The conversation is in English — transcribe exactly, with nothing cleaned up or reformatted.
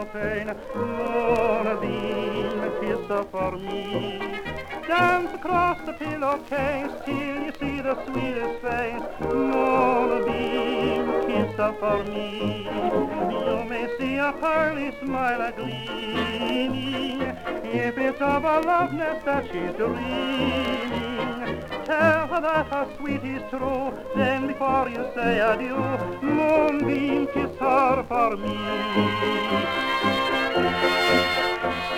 no pain. Moonbeam, kiss her for me. Dance across the pillowcase till you see the sweetest face. Moonbeam, kiss her for me. You may see a pearly smile a gleaming, if it's of a love nest that she's dreaming. Tell her that her sweet is true, then before you say adieu, moonbeam, kiss her for me.